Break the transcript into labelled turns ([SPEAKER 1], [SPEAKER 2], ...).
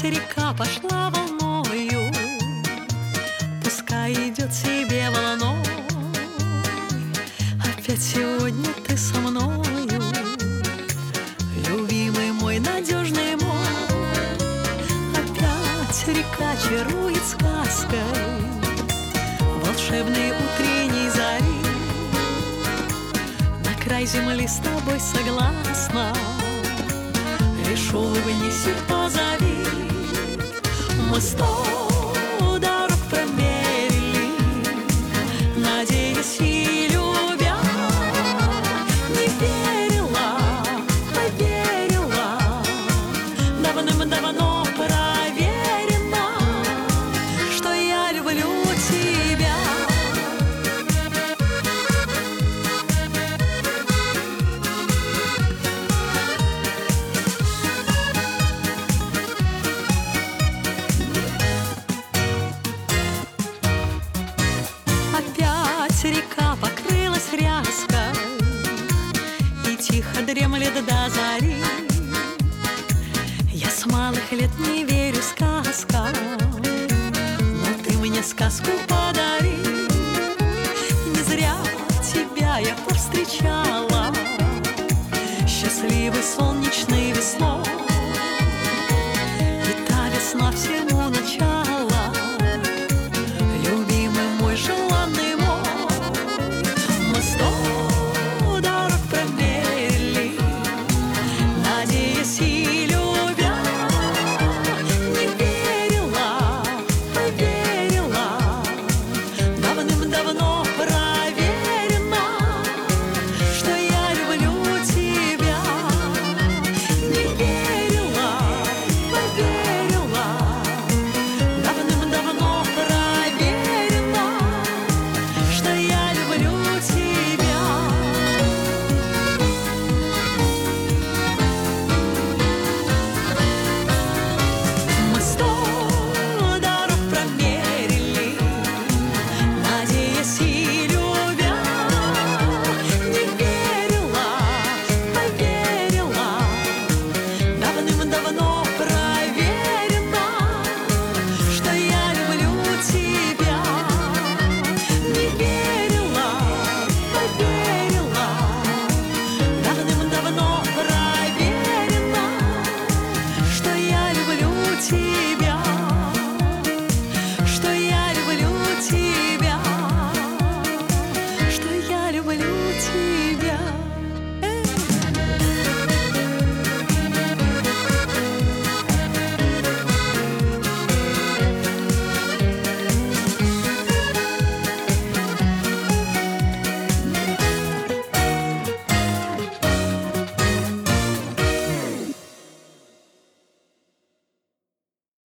[SPEAKER 1] река пошла волною, пускай идет себе волной. Опять сегодня ты со мною, любимый мой, надежный мой. Опять река чарует сказкой волшебной утренней зари. На край земли с тобой согласна, лишь улыбнись и позови. Мы 100 дорог промерили, надеясь и любя. Не верила, поверила, давным-давно проверено, что я люблю тебя. Река покрылась ряской и тихо дремлет до зари. Я с малых лет не верю сказкам, но ты мне сказку подари. Не зря тебя я повстречала, счастливый сон